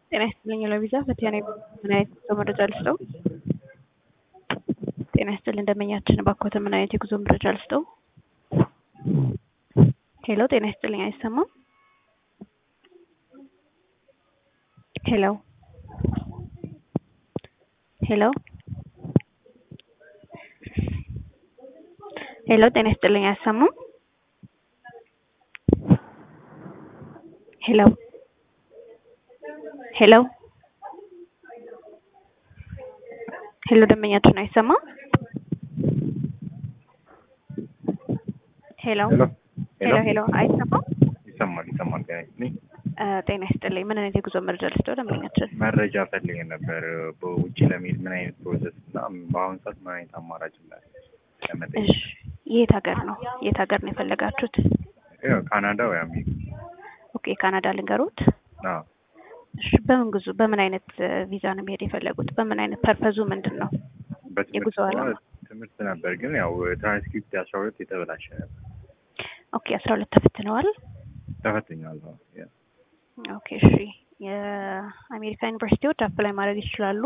ጤና ይስጥልኝ ለቪዛ ፈቲያ ነኝ። ምን አይነት የጉዞ መረጃ ልስጠው? ጤና ይስጥልኝ እንደመኛችን ባኮተ ምን አይነት የጉዞ መረጃ ልስጠው? ሄሎ ጤና ይስጥልኝ አይሰማም? ሄሎ ሄሎ ሄሎ ጤና ይስጥልኝ አይሰማም? ሄሎ ሄሎ ሄሎ ደመኛችን አይሰማም? ሄሎ ሄሎ ሄሎ አይሰማም? ይሰማል ጤና ይስጥልኝ ምን አይነት የጉዞ መረጃ ልስጠው ደመኛችን? መረጃ ፈልገን ነበር በውጪ ለመሄድ ምን አይነት ፕሮሰስ እና በአሁን ሰዓት ምን አይነት አማራጭ እንዳለ ለመጠየቅ። እሺ የት ሀገር ነው የፈለጋችሁት? ካናዳ ወይ አሜሪካ? ኦኬ ካናዳ ልንገሩት። አዎ እሺ በምን አይነት ቪዛ ነው መሄድ የፈለጉት? በምን አይነት ፐርፐዙ ምንድነው? የጉዞ ዓላማ ትምህርት ነበር ግን ያው ትራንስክሪፕት 12 የተበላሸ ነበር። ኦኬ 12 ተፈትነዋል? ተፈትኛለሁ። ኦኬ እሺ የአሜሪካ ዩኒቨርሲቲዎች አፕላይ ማድረግ ይችላሉ።